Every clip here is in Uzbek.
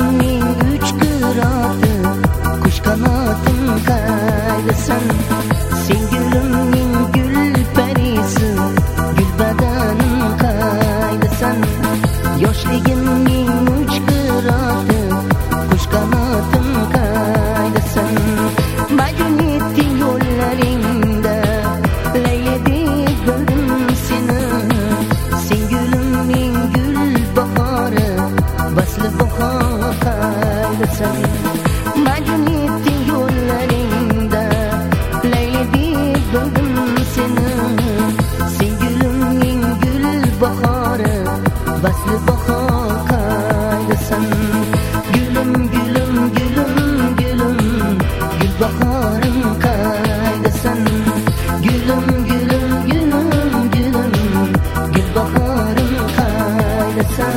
sevgimning uch qiroti, qush qanotim qaydasan. Sen gulimning gul parisi, gul badanim qaydasan. Yoshligimning uch qiroti, qush qanotim qaydasan. Majnun etding yo'llaringda, laylidek bildim seni. Sen gulimning gul bahori, vasli bahor qaydasan. Majnun etding yo'llaringda, laylidek bildim seni. Sen gulimning gul bahori, vasli bahor qaydasan. Gulim gulim gulim gulim, gul bahorim qaydasan. Gulim gulim gulim gulim, gul bahorim qaydasan.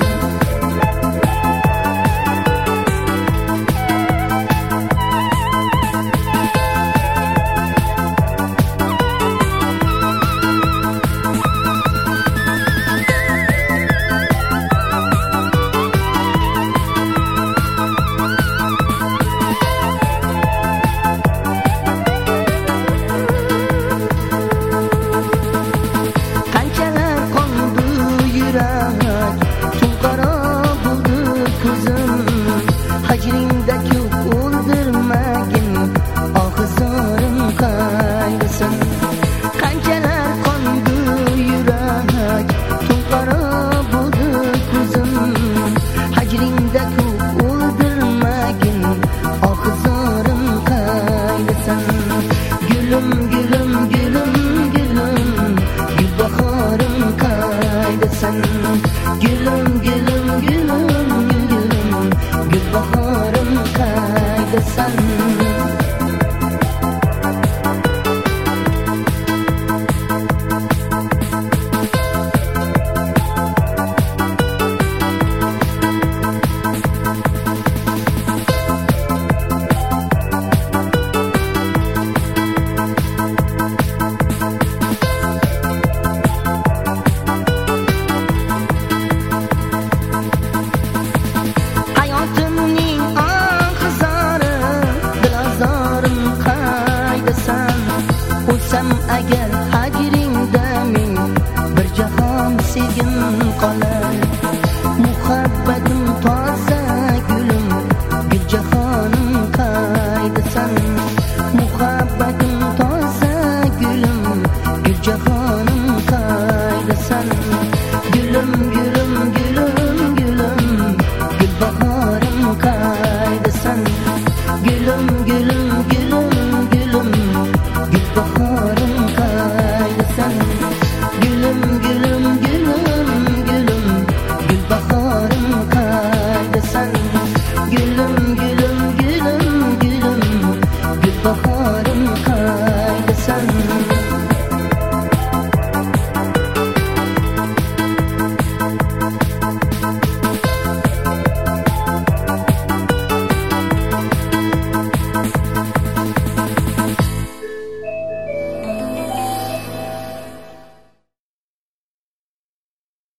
Hajringda ko'p o'ldirmagin, oxizorim qaydasan. Qanchalar qondu yurak, to'lqaro bo'ldi ko'zim. Hajringda ko'p o'ldirmagin, oxizorim qaydasan. Gulim gulim gulim gulim, gul bahorim qaydasan. Gulim gulim gulim gulim, gul bahorim qaydasan.